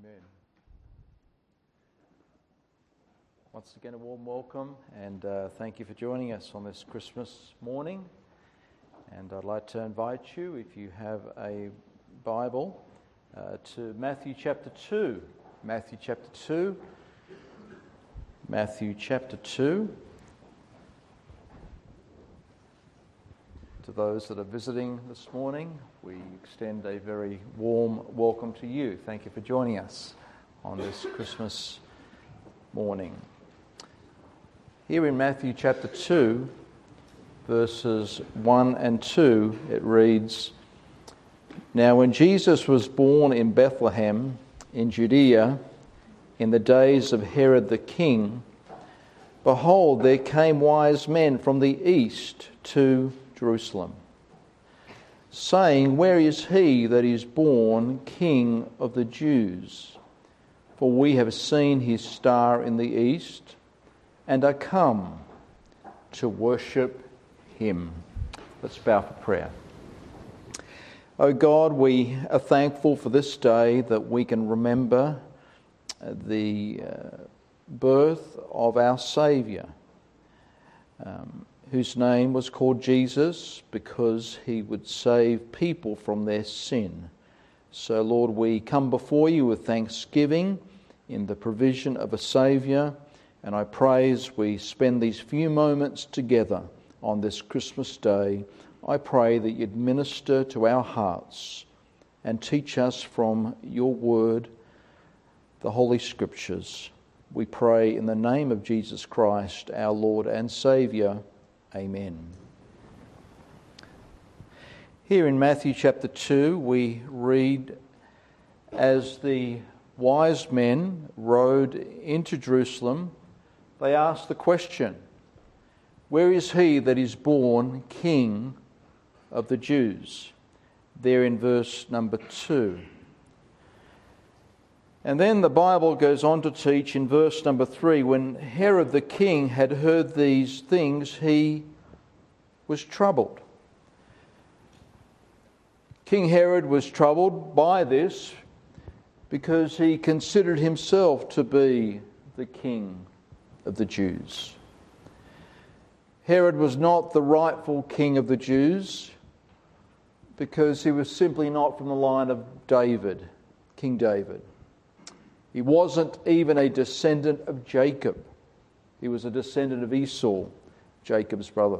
Amen. Once again, a warm welcome and thank you for joining us on this Christmas morning. And I'd like to invite you, if you have a Bible, to Matthew chapter 2. Matthew chapter 2. Matthew chapter 2. To those that are visiting this morning, we extend a very warm welcome to you. Thank you for joining us on this Christmas morning. Here in Matthew chapter 2, verses 1 and 2, it reads, "Now when Jesus was born in Bethlehem in Judea, in the days of Herod the king, behold, there came wise men from the east to Jerusalem, saying, Where is he that is born King of the Jews? For we have seen his star in the east, and are come to worship him." Let's bow for prayer. O God, we are thankful for this day that we can remember the birth of our Saviour, whose name was called Jesus because he would save people from their sin. So, Lord, we come before you with thanksgiving in the provision of a Saviour, and I pray as we spend these few moments together on this Christmas day, I pray that you'd minister to our hearts and teach us from your word, the Holy Scriptures. We pray in the name of Jesus Christ, our Lord and Saviour. Amen. Here in Matthew chapter 2, we read, as the wise men rode into Jerusalem, they asked the question, Where is he that is born King of the Jews? There in verse number 2. And then the Bible goes on to teach in verse number 3, when Herod the king had heard these things, he was troubled. King Herod was troubled by this because he considered himself to be the king of the Jews. Herod was not the rightful king of the Jews because he was simply not from the line of David, King David. He wasn't even a descendant of Jacob. He was a descendant of Esau, Jacob's brother.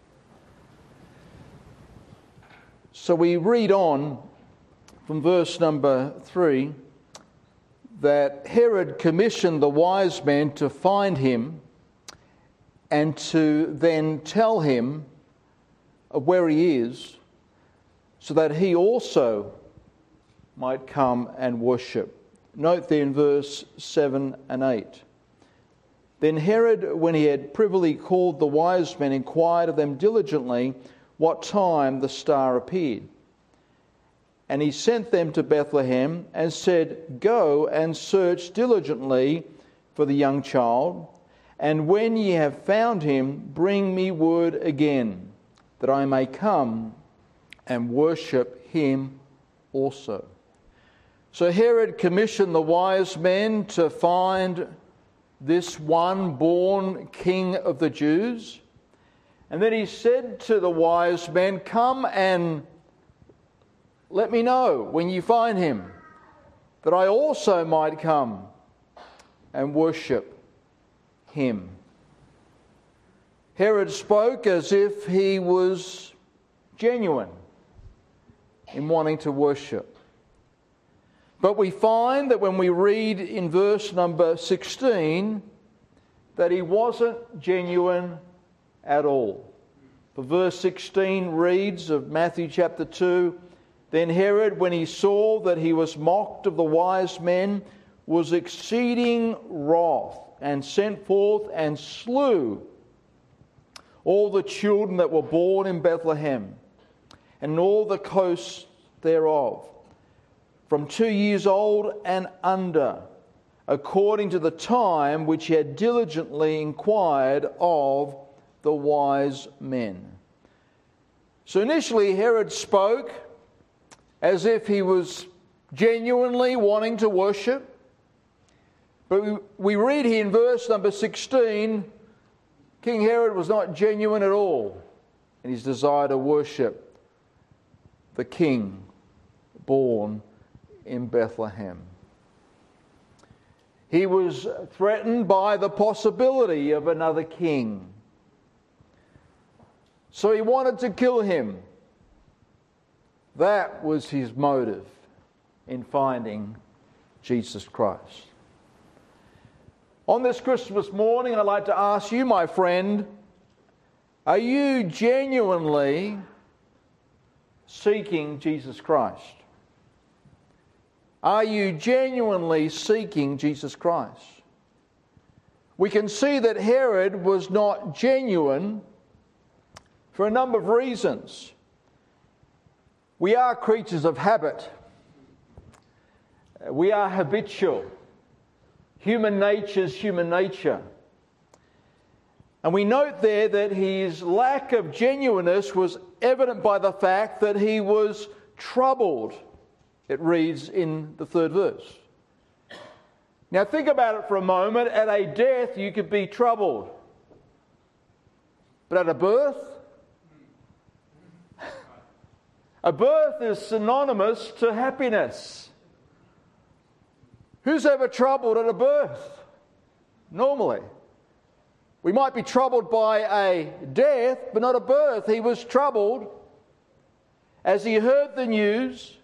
So we read on from verse number 3 that Herod commissioned the wise men to find him and to then tell him of where he is, so that he also might come and worship. Note there in verse 7 and 8. Then Herod, when he had privily called the wise men, inquired of them diligently what time the star appeared. And he sent them to Bethlehem and said, Go and search diligently for the young child, and when ye have found him, bring me word again, that I may come and worship him also. So Herod commissioned the wise men to find this one born King of the Jews. And then he said to the wise men, Come and let me know when you find him, that I also might come and worship him. Herod spoke as if he was genuine in wanting to worship. But we find that when we read in verse number 16 that he wasn't genuine at all. For verse 16 reads of Matthew chapter 2, Then Herod, when he saw that he was mocked of the wise men, was exceeding wroth, and sent forth and slew all the children that were born in Bethlehem, and all the coasts thereof, from 2 years old and under, according to the time which he had diligently inquired of the wise men. So initially Herod spoke as if he was genuinely wanting to worship. But we read here in verse number 16, King Herod was not genuine at all in his desire to worship the king born in Bethlehem. He was threatened by the possibility of another king. So he wanted to kill him. That was his motive in finding Jesus Christ. On this Christmas morning, I'd like to ask you, my friend, are you genuinely seeking Jesus Christ? Are you genuinely seeking Jesus Christ? We can see that Herod was not genuine for a number of reasons. We are creatures of habit. We are habitual. Human nature is human nature. And we note there that his lack of genuineness was evident by the fact that he was troubled. It reads in the 3rd verse. Now think about it for a moment. At a death you could be troubled. But at a birth? A birth is synonymous to happiness. Who's ever troubled at a birth? Normally. We might be troubled by a death, but not a birth. He was troubled as he heard the news.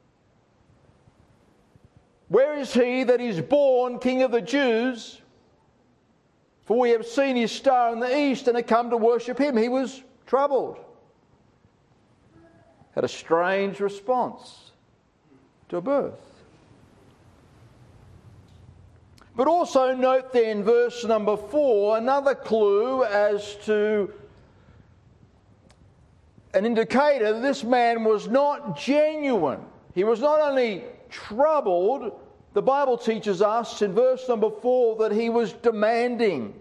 Where is he that is born King of the Jews? For we have seen his star in the east and have come to worship him. He was troubled. Had a strange response to a birth. But also note there in verse number 4 another clue as to an indicator that this man was not genuine. He was not only troubled, the Bible teaches us in verse number 4 that he was demanding.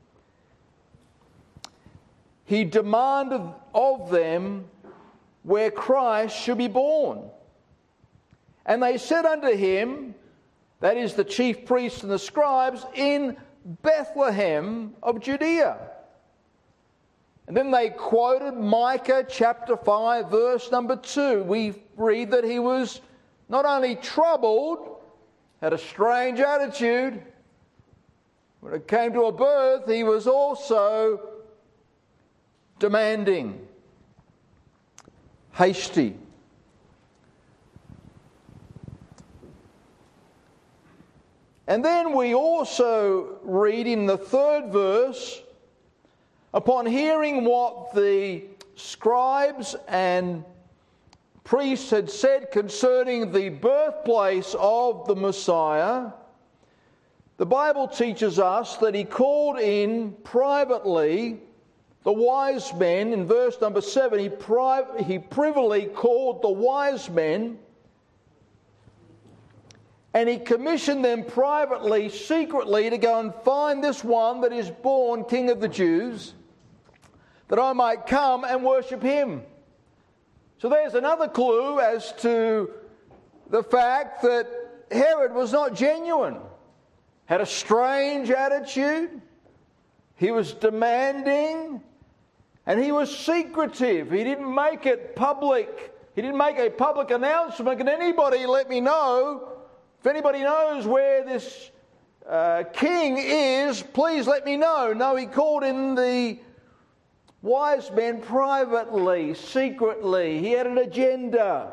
He demanded of them where Christ should be born. And they said unto him, that is the chief priests and the scribes, in Bethlehem of Judea. And then they quoted Micah chapter 5 verse number 2. We read that he was not only troubled, had a strange attitude. When it came to a birth, he was also demanding, hasty. And then we also read in the 3rd verse, upon hearing what the scribes and priests had said concerning the birthplace of the Messiah, the Bible teaches us that he called in privately the wise men. In verse number 7, he privily called the wise men, and he commissioned them privately, secretly, to go and find this one that is born King of the Jews, that I might come and worship him. So there's another clue as to the fact that Herod was not genuine, had a strange attitude, he was demanding, and he was secretive. He didn't make it public. He didn't make a public announcement. Can anybody let me know? If anybody knows where this king is, please let me know. No, he called in the wise men privately, secretly. He had an agenda.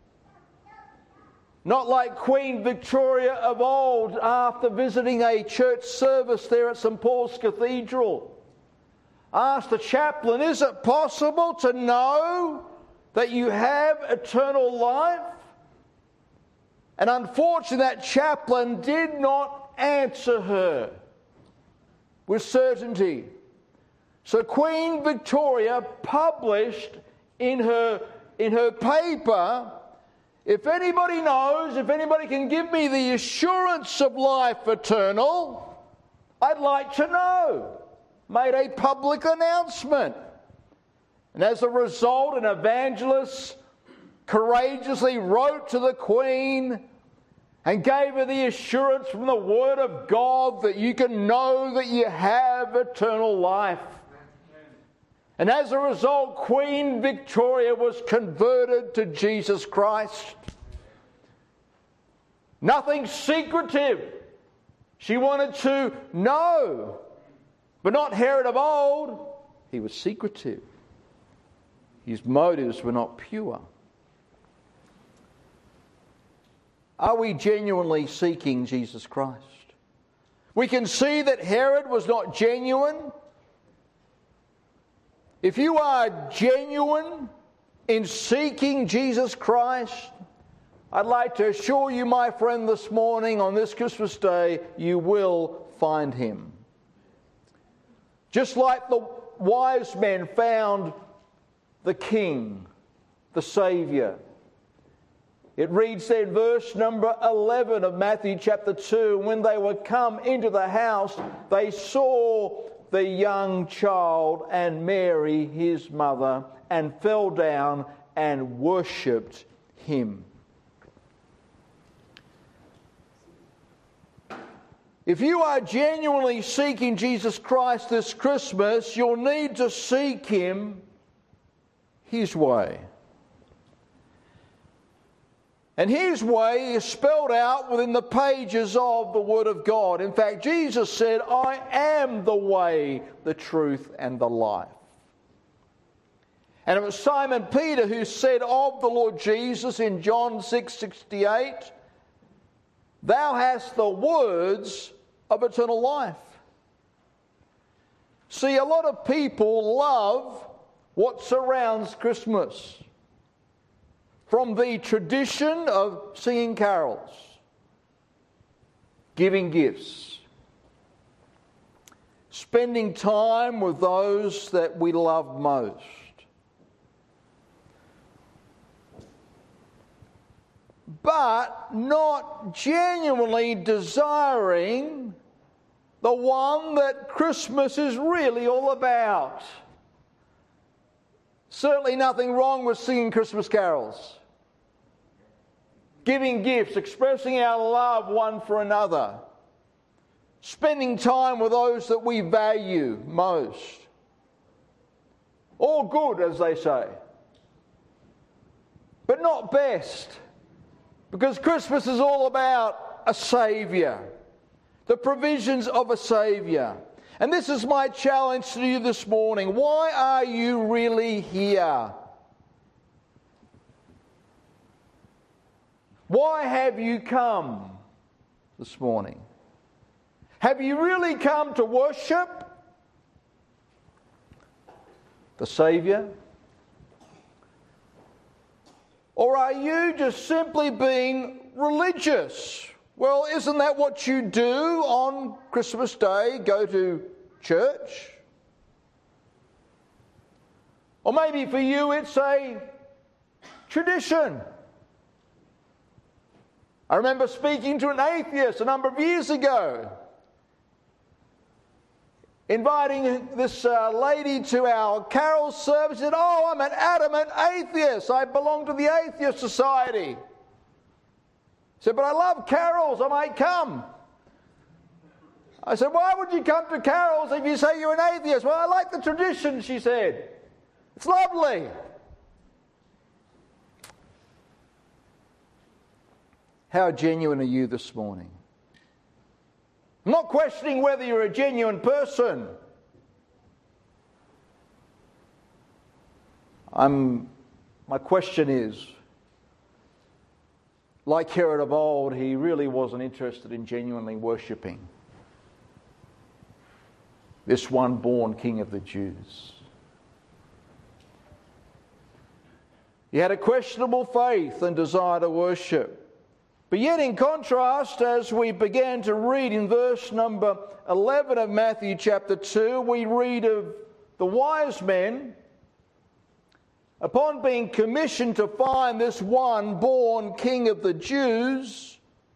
Not like Queen Victoria of old after visiting a church service there at St. Paul's Cathedral. Asked the chaplain, is it possible to know that you have eternal life? And unfortunately, that chaplain did not answer her with certainty. So Queen Victoria published in her paper, if anybody knows, if anybody can give me the assurance of life eternal, I'd like to know. Made a public announcement. And as a result, an evangelist courageously wrote to the Queen and gave her the assurance from the Word of God that you can know that you have eternal life. And as a result, Queen Victoria was converted to Jesus Christ. Nothing secretive. She wanted to know, but not Herod of old. He was secretive. His motives were not pure. Are we genuinely seeking Jesus Christ? We can see that Herod was not genuine. If you are genuine in seeking Jesus Christ, I'd like to assure you, my friend, this morning on this Christmas Day, you will find him. Just like the wise men found the King, the Saviour. It reads there in verse number 11 of Matthew chapter 2, when they were come into the house, they saw the young child and Mary his mother, and fell down and worshipped him. If you are genuinely seeking Jesus Christ this Christmas, you'll need to seek him his way. And his way is spelled out within the pages of the Word of God. In fact, Jesus said, I am the way, the truth, and the life. And it was Simon Peter who said of the Lord Jesus in John 6:68, Thou hast the words of eternal life. See, a lot of people love what surrounds Christmas. From the tradition of singing carols, giving gifts, spending time with those that we love most. But not genuinely desiring the one that Christmas is really all about. Certainly nothing wrong with singing Christmas carols. Giving gifts, expressing our love one for another. Spending time with those that we value most. All good, as they say. But not best. Because Christmas is all about a Saviour. The provisions of a Saviour. And this is my challenge to you this morning. Why are you really here? Why have you come this morning? Have you really come to worship the Saviour? Or are you just simply being religious? Well, isn't that what you do on Christmas Day? Go to church? Or maybe for you it's a tradition. I remember speaking to an atheist a number of years ago, inviting this lady to our carol service. She said, I'm an adamant atheist. I belong to the Atheist Society. I said, but I love carols. I might come. I said, why would you come to carols if you say you're an atheist? Well, I like the tradition, she said. It's lovely. How genuine are you this morning? I'm not questioning whether you're a genuine person. My question is, like Herod of old, he really wasn't interested in genuinely worshipping this one born King of the Jews. He had a questionable faith and desire to worship. But yet in contrast, as we began to read in verse number 11 of Matthew chapter 2, we read of the wise men, upon being commissioned to find this one born King of the Jews,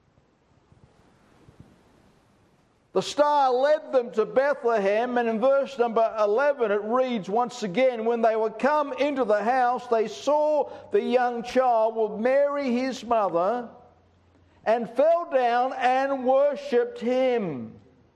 the star led them to Bethlehem, and in verse number 11 it reads once again, when they were come into the house, they saw the young child with Mary his mother, and fell down and worshipped him.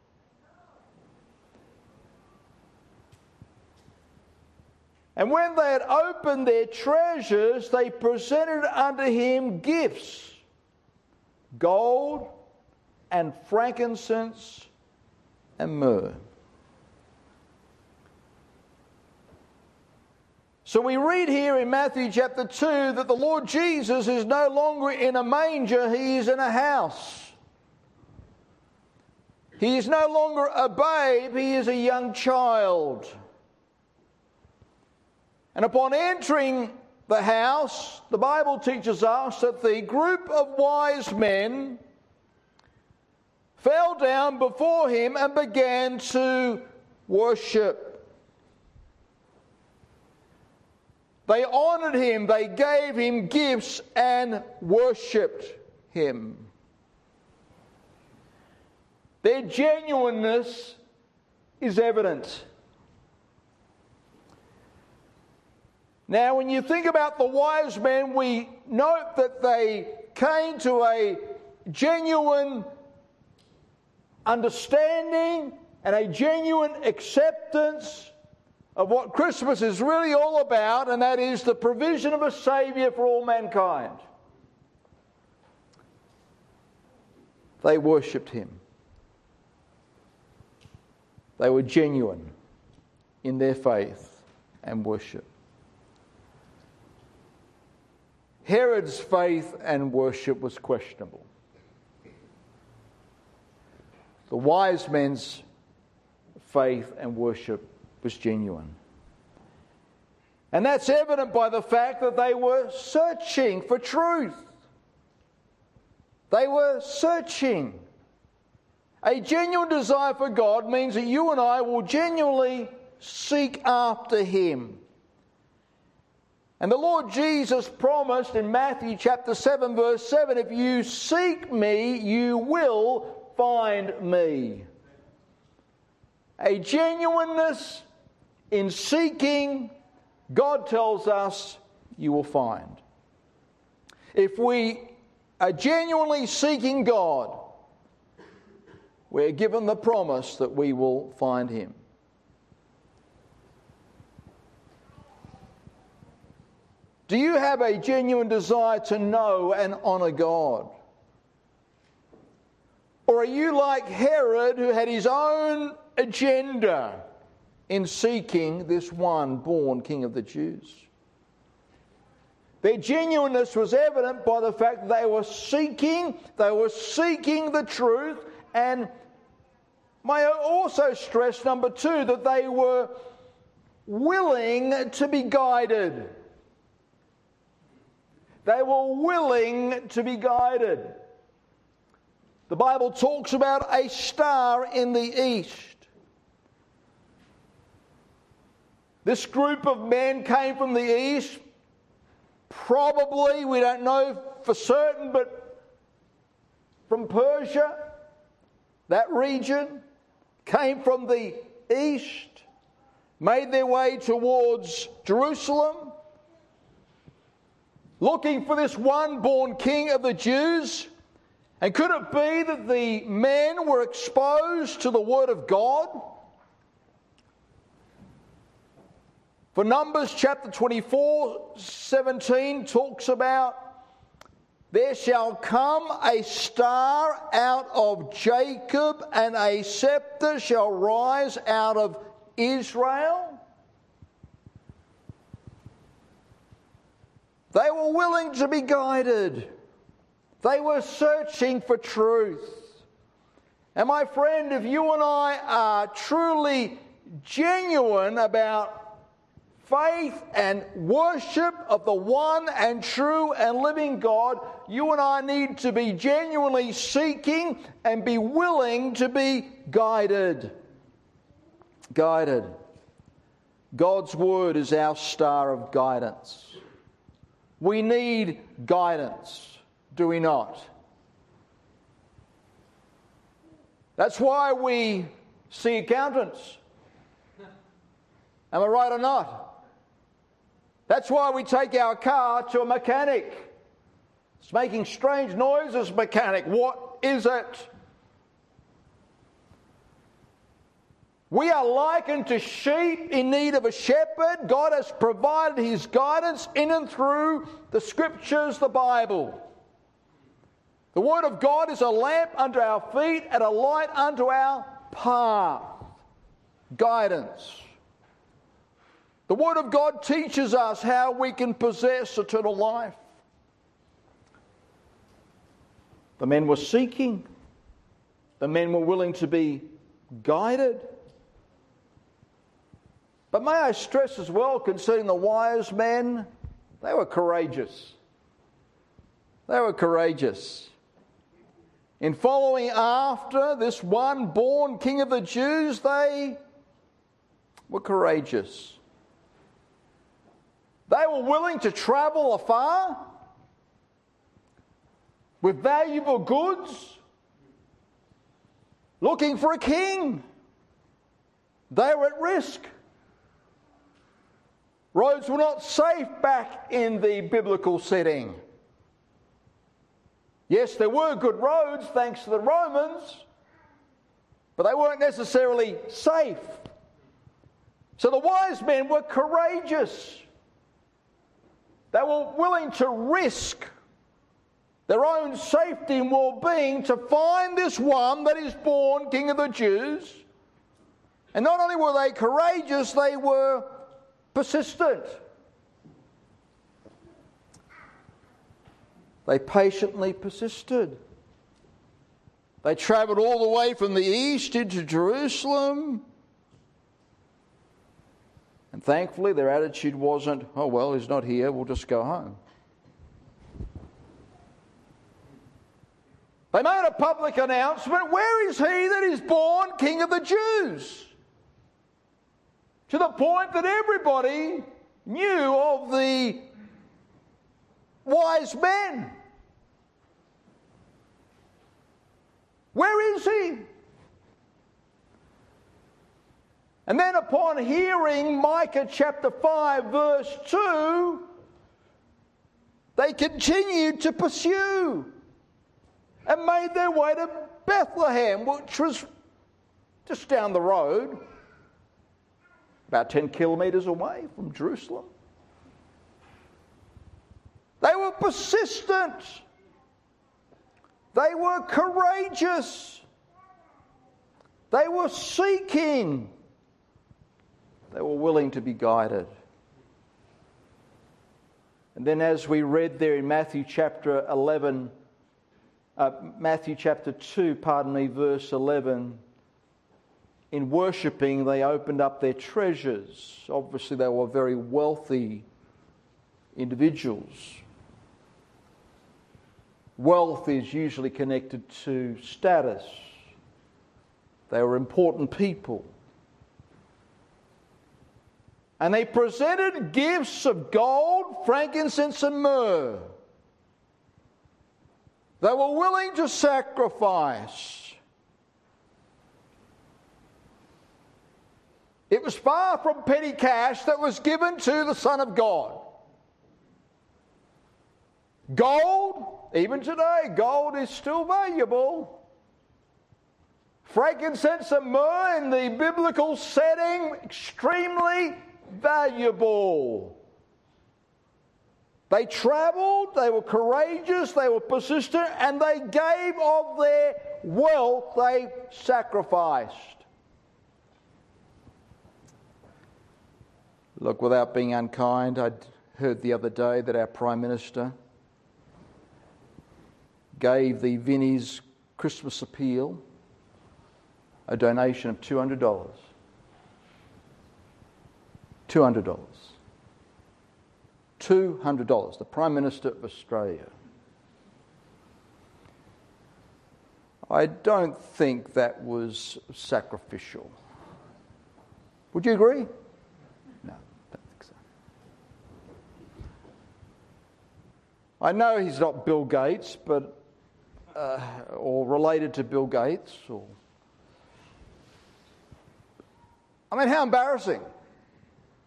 And when they had opened their treasures, they presented unto him gifts, gold and frankincense and myrrh. So we read here in Matthew chapter 2 that the Lord Jesus is no longer in a manger, he is in a house. He is no longer a babe, he is a young child. And upon entering the house, the Bible teaches us that the group of wise men fell down before him and began to worship. They honored him, they gave him gifts and worshipped him. Their genuineness is evident. Now, when you think about the wise men, we note that they came to a genuine understanding and a genuine acceptance of what Christmas is really all about, and that is the provision of a Saviour for all mankind. They worshipped him. They were genuine in their faith and worship. Herod's faith and worship was questionable. The wise men's faith and worship was genuine. And that's evident by the fact that they were searching for truth. They were searching. A genuine desire for God means that you and I will genuinely seek after him. And the Lord Jesus promised in Matthew chapter 7 verse 7, if you seek me, you will find me. A genuineness in seeking, God tells us, you will find. If we are genuinely seeking God, we're given the promise that we will find him. Do you have a genuine desire to know and honour God? Or are you like Herod, who had his own agenda in seeking this one born King of the Jews? Their genuineness was evident by the fact that they were seeking the truth, and may I also stress, number two, that they were willing to be guided. They were willing to be guided. The Bible talks about a star in the east. This group of men came from the east. Probably, we don't know for certain, but from Persia, that region, came from the east, made their way towards Jerusalem, looking for this one born King of the Jews. And could it be that the men were exposed to the Word of God? For Numbers chapter 24:17 talks about, there shall come a star out of Jacob, and a scepter shall rise out of Israel. They were willing to be guided. They were searching for truth. And my friend, if you and I are truly genuine about faith and worship of the one and true and living God, you and I need to be genuinely seeking and be willing to be guided. Guided. God's Word is our star of guidance. We need guidance, do we not? That's why we see accountants. Am I right or not? That's why we take our car to a mechanic. It's making strange noises, mechanic. What is it? We are likened to sheep in need of a shepherd. God has provided his guidance in and through the scriptures, the Bible. The word of God is a lamp unto our feet and a light unto our path. Guidance. The word of God teaches us how we can possess eternal life. The men were seeking. The men were willing to be guided. But may I stress as well concerning the wise men, they were courageous. They were courageous. In following after this one born King of the Jews, they were courageous. They were willing to travel afar with valuable goods, looking for a king. They were at risk. Roads were not safe back in the biblical setting. Yes, there were good roads thanks to the Romans, but they weren't necessarily safe. So the wise men were courageous. They were willing to risk their own safety and well-being to find this one that is born King of the Jews. And not only were they courageous, they were persistent. They patiently persisted. They travelled all the way from the east into Jerusalem. And thankfully their attitude wasn't, oh well, he's not here, we'll just go home. They made a public announcement, where is he that is born King of the Jews? To the point that everybody knew of the wise men. Where is he? And then upon hearing Micah chapter 5 verse 2, they continued to pursue and made their way to Bethlehem, which was just down the road, about 10 kilometres away from Jerusalem. They were persistent. They were courageous. They were seeking. They were willing to be guided. And then as we read there in Matthew chapter 2, verse 11, in worshipping they opened up their treasures. Obviously they were very wealthy individuals. Wealth is usually connected to status. They were important people. And they presented gifts of gold, frankincense, and myrrh. They were willing to sacrifice. It was far from petty cash that was given to the Son of God. Gold, even today, gold is still valuable. Frankincense and myrrh in the biblical setting, extremely valuable. They travelled, they were courageous, they were persistent, and they gave of their wealth, they sacrificed. Look, without being unkind, I heard the other day that our Prime Minister gave the Vinnie's Christmas Appeal a donation of $200. $200. $200. The Prime Minister of Australia. I don't think that was sacrificial. Would you agree? No, I don't think so. I know he's not Bill Gates, but or related to Bill Gates, or I mean, how embarrassing.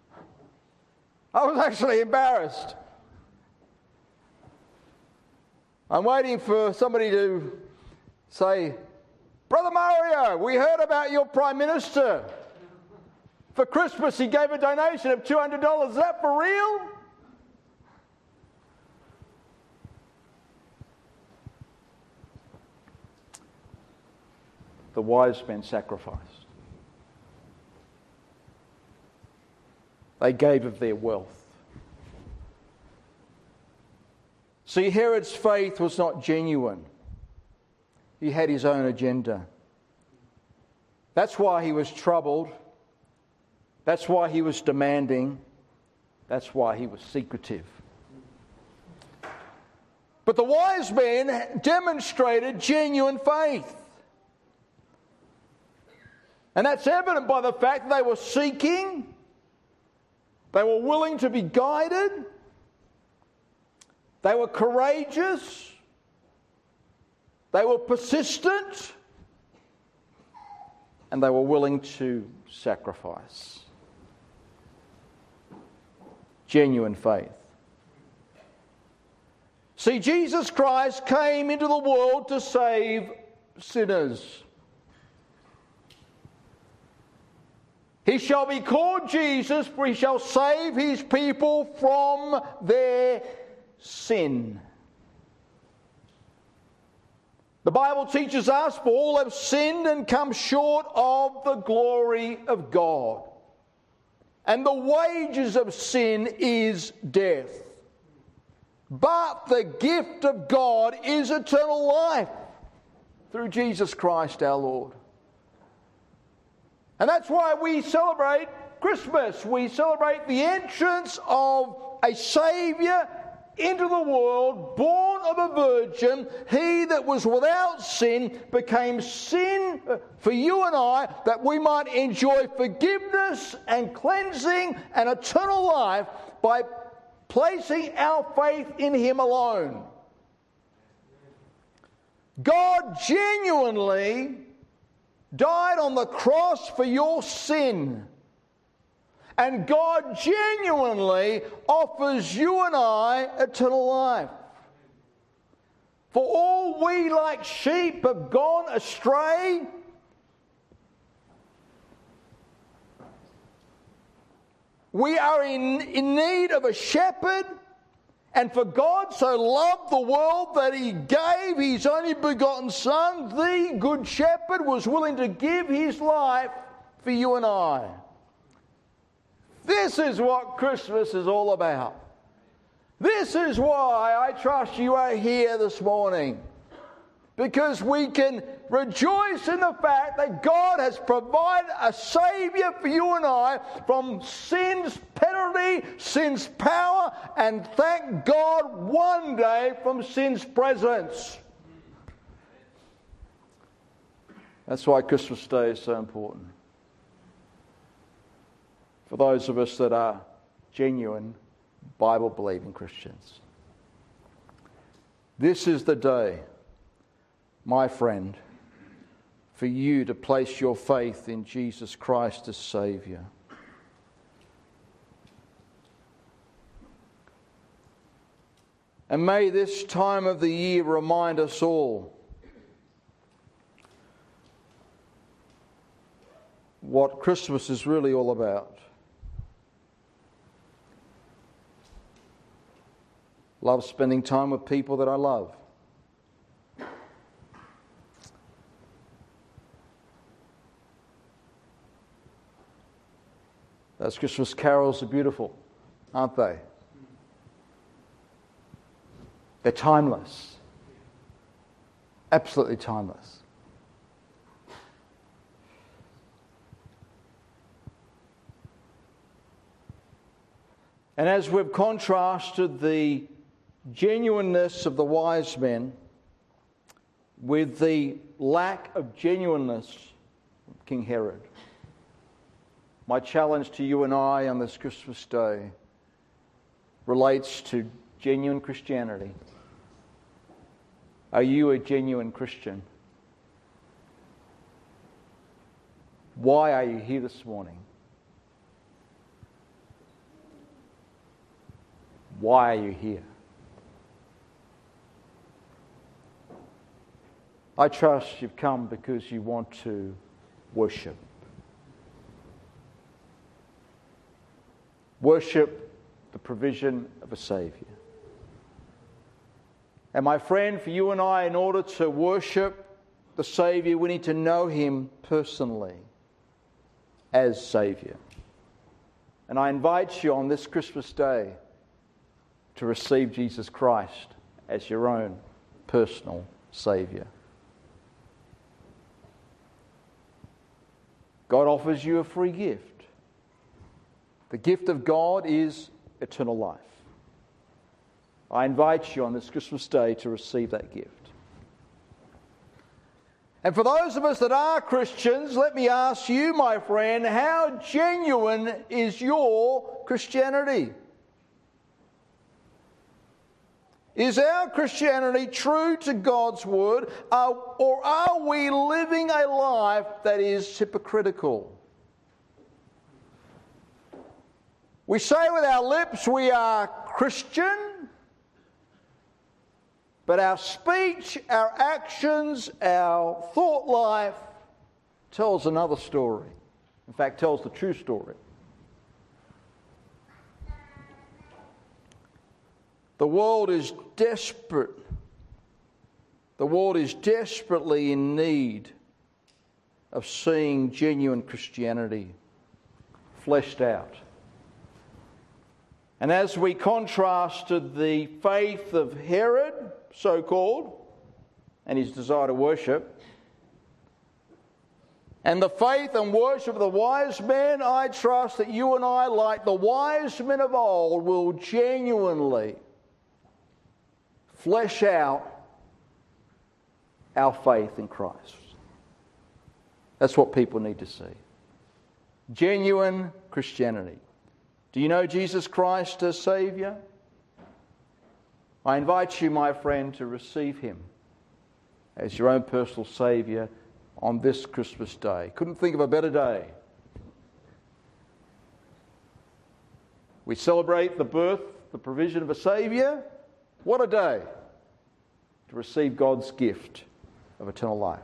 I was actually embarrassed. I'm waiting for somebody to say, Brother Mario, we heard about your Prime Minister. For Christmas, he gave a donation of $200. Is that for real? The wise men sacrificed. They gave of their wealth. See, Herod's faith was not genuine. He had his own agenda. That's why he was troubled. That's why he was demanding. That's why he was secretive. But the wise men demonstrated genuine faith. And that's evident by the fact that they were seeking, they were willing to be guided, they were courageous, they were persistent, and they were willing to sacrifice. Genuine faith. See, Jesus Christ came into the world to save sinners. He shall be called Jesus, for he shall save his people from their sin. The Bible teaches us, for all have sinned and come short of the glory of God. And the wages of sin is death. But the gift of God is eternal life through Jesus Christ our Lord. And that's why we celebrate Christmas. We celebrate the entrance of a Saviour into the world, born of a virgin. He that was without sin became sin for you and I, that we might enjoy forgiveness and cleansing and eternal life by placing our faith in him alone. God genuinely died on the cross for your sin. And God genuinely offers you and I eternal life. For all we like sheep have gone astray. We are in need of a shepherd. And for God so loved the world that he gave his only begotten Son, the Good Shepherd was willing to give his life for you and I. This is what Christmas is all about. This is why I trust you are here this morning. Because we can rejoice in the fact that God has provided a Saviour for you and I from sin's penalty, sin's power, and thank God one day from sin's presence. That's why Christmas Day is so important. For those of us that are genuine, Bible-believing Christians. This is the day, my friend, for you to place your faith in Jesus Christ as Saviour. And may this time of the year remind us all what Christmas is really all about. Love spending time with people that I love. Those Christmas carols are beautiful, aren't they? They're timeless. Absolutely timeless. And as we've contrasted the genuineness of the wise men with the lack of genuineness of King Herod, my challenge to you and I on this Christmas Day relates to genuine Christianity. Are you a genuine Christian? Why are you here this morning? Why are you here? I trust you've come because you want to worship. Worship the provision of a Saviour. And my friend, for you and I, in order to worship the Saviour, we need to know Him personally as Saviour. And I invite you on this Christmas Day to receive Jesus Christ as your own personal Saviour. God offers you a free gift. The gift of God is eternal life. I invite you on this Christmas Day to receive that gift. And for those of us that are Christians, let me ask you, my friend, how genuine is your Christianity? Is our Christianity true to God's Word, or are we living a life that is hypocritical? We say with our lips we are Christian, but our speech, our actions, our thought life tells another story. In fact, tells the true story. The world is desperate. The world is desperately in need of seeing genuine Christianity fleshed out. And as we contrasted the faith of Herod, so-called, and his desire to worship, and the faith and worship of the wise men, I trust that you and I, like the wise men of old, will genuinely flesh out our faith in Christ. That's what people need to see. Genuine Christianity. Do you know Jesus Christ as Saviour? I invite you, my friend, to receive Him as your own personal Saviour on this Christmas Day. Couldn't think of a better day. We celebrate the birth, the provision of a Saviour. What a day to receive God's gift of eternal life.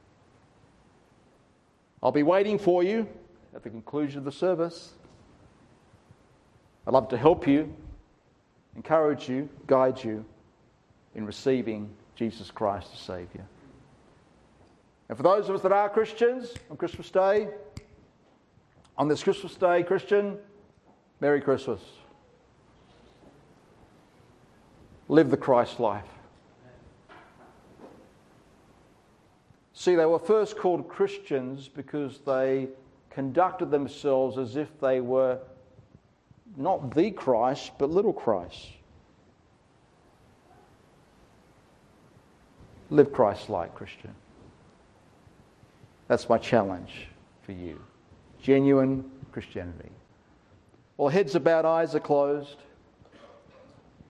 I'll be waiting for you at the conclusion of the service. I'd love to help you, encourage you, guide you in receiving Jesus Christ as Saviour. And for those of us that are Christians on Christmas Day, on this Christmas Day, Christian, Merry Christmas. Live the Christ life. See, they were first called Christians because they conducted themselves as if they were not the Christ, but little Christ. Live Christ-like, Christian. That's my challenge for you. Genuine Christianity. Well, heads are bowed, eyes are closed.